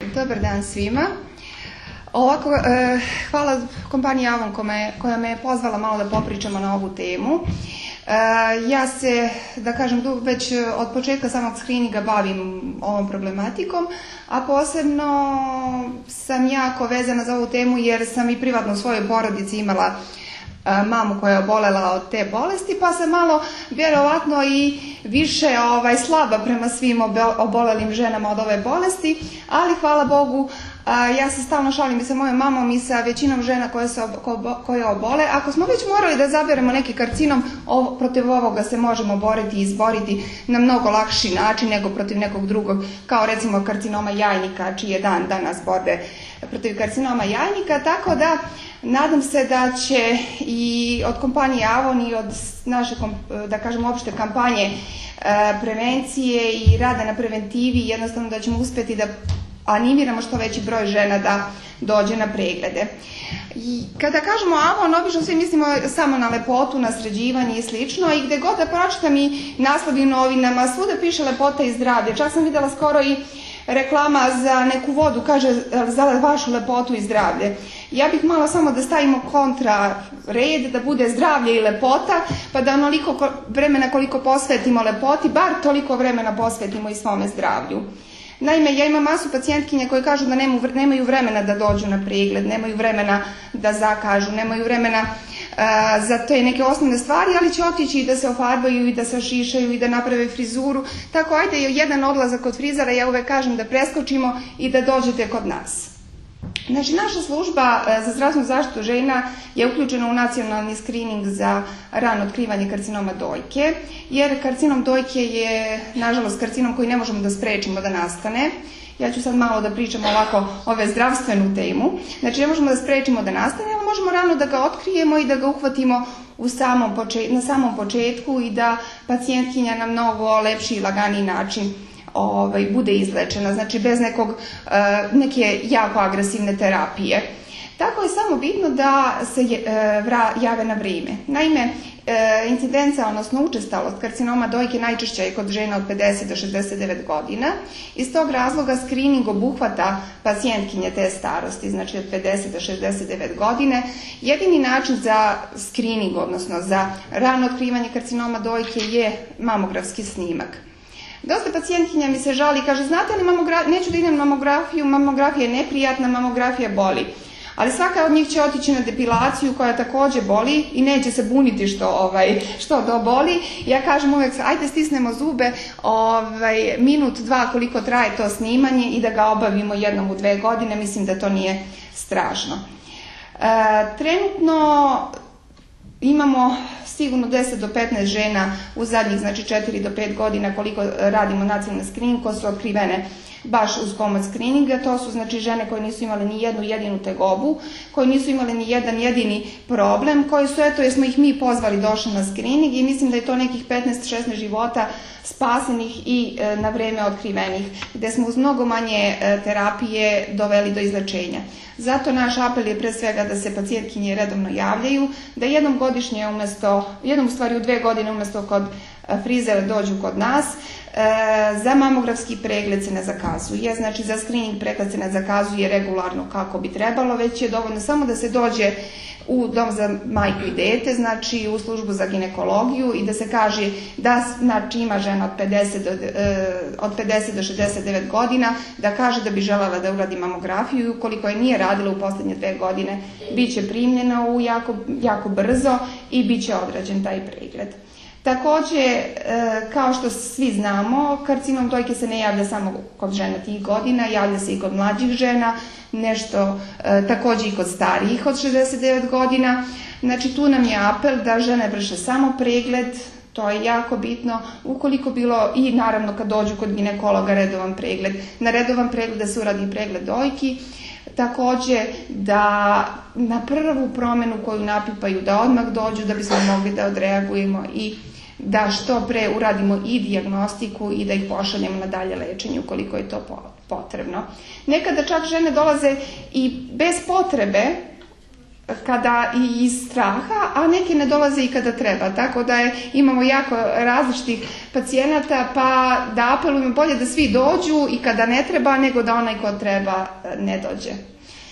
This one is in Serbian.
Dobar dan svima. Hvala kompaniji Avon koja me je pozvala malo da popričamo na ovu temu. Ja se, da kažem, već od početka samog screeninga bavim ovom problematikom, a posebno sam jako vezana za ovu temu jer sam i privatno u svojoj porodici imala mamu koja je obolela od te bolesti, pa sam malo vjerovatno i više slaba prema svim obolelim ženama od ove bolesti, ali hvala Bogu ja se stalno šalim i sa mojom mamom i sa većinom žena koje obole. Ako smo već morali da zaberemo neki karcinom, protiv ovoga se možemo boriti i izboriti na mnogo lakši način nego protiv nekog drugog, kao recimo karcinoma jajnika, čiji je dan danas borbe protiv karcinoma jajnika, tako da nadam se da će i od kompanije Avon i od naše, da kažem, opšte kampanje prevencije i rada na preventivi, jednostavno da ćemo uspjeti da animiramo što veći broj žena da dođe na preglede. I kada kažemo Avon, obično svi mislimo samo na lepotu, na sređivanje i slično, i gde god da pročitam i naslovi u novinama, svuda piše lepota i zdravlje. Čak sam vidjela skoro i reklama za neku vodu, kaže za vašu lepotu i zdravlje. Ja bih malo samo da stavimo kontra red, da bude zdravlje i lepota, pa da onoliko vremena koliko posvetimo lepoti, bar toliko vremena posvetimo i svome zdravlju. Naime, ja imam masu pacijentkinja koje kažu da nemaju vremena da dođu na pregled, nemaju vremena da zakažu, nemaju vremena za te neke osnovne stvari, ali će otići i da se ofarbaju i da se ošišaju i da naprave frizuru. Tako, ajde, jedan odlazak kod frizara, ja uvek kažem da preskočimo i da dođete kod nas. Znači, naša služba za zdravstvenu zaštitu žena je uključena u nacionalni screening za rano otkrivanje karcinoma dojke, jer karcinom dojke je, nažalost, karcinom koji ne možemo da sprečimo da nastane. Ja ću sad malo da pričam ovako ove zdravstvenu temu. Znači, ne možemo da sprečimo da nastane, ali možemo rano da ga otkrijemo i da ga uhvatimo na samom početku i da pacijentkinja na mnogo lepši i laganiji način bude izlečena, znači bez neke jako agresivne terapije. Tako je samo bitno da se jave na vrijeme. Naime, incidenca, odnosno učestalost karcinoma dojke najčešća je kod žena od 50 do 69 godina. Iz tog razloga screening obuhvata pacijentkinje te starosti, znači od 50 do 69 godine. Jedini način za screening, odnosno za rano otkrivanje karcinoma dojke je mamografski snimak. Dosta pacijentkinja mi se žali i kaže, znate li, neću da idem na mamografiju, mamografija je neprijatna, mamografija boli. Ali svaka od njih će otići na depilaciju koja također boli i neće se buniti što to boli. Ja kažem uvek, ajde stisnemo zube, minut, dva koliko traje to snimanje i da ga obavimo jednom u 2 godine, mislim da to nije strašno. Trenutno imamo sigurno 10 do 15 žena u zadnjih, znači 4 do 5 godina koliko radimo nacionalni screening, koje su otkrivene baš uz pomoć screeninga. To su znači žene koje nisu imale ni jednu jedinu tegobu, koje nisu imale ni jedan jedini problem, koji su, eto, jer smo ih mi pozvali, došli na screening i mislim da je to nekih 15-16 života spasenih i na vreme otkrivenih, gde smo uz mnogo manje terapije doveli do izlečenja. Zato naš apel je pre svega da se pacijentkinje redovno javljaju, da jednom u 2 godine umjesto kod frizera dođu kod nas. Za mamografski pregled se ne zakazuje, znači za screening pregled se ne zakazuje regularno kako bi trebalo, već je dovoljno samo da se dođe u dom za majku i dete, znači u službu za ginekologiju i da se kaže da znači ima žena od 50 do 69 godina, da kaže da bi željela da uradi mamografiju i ukoliko je nije radila u posljednje 2 godine, bit će primljena jako brzo i bit će odrađen taj pregled. Također, kao što svi znamo, karcinom dojke se ne javlja samo kod žena tih godina, javlja se i kod mlađih žena, nešto također i kod starijih od 69 godina. Znači, tu nam je apel da žene vrše samo pregled, to je jako bitno, ukoliko bilo i naravno kad dođu kod ginekologa redovan pregled. Na redovan pregled da se uradi pregled dojki, također da na prvu promjenu koju napipaju da odmah dođu da bismo mogli da odreagujemo i da što pre uradimo i dijagnostiku i da ih pošaljemo na dalje lečenje ukoliko je to potrebno. Nekada čak žene dolaze i bez potrebe kada i iz straha, a neki ne dolaze i kada treba. Tako da imamo jako različitih pacijenata, pa da apelujemo bolje da svi dođu i kada ne treba, nego da onaj ko treba ne dođe.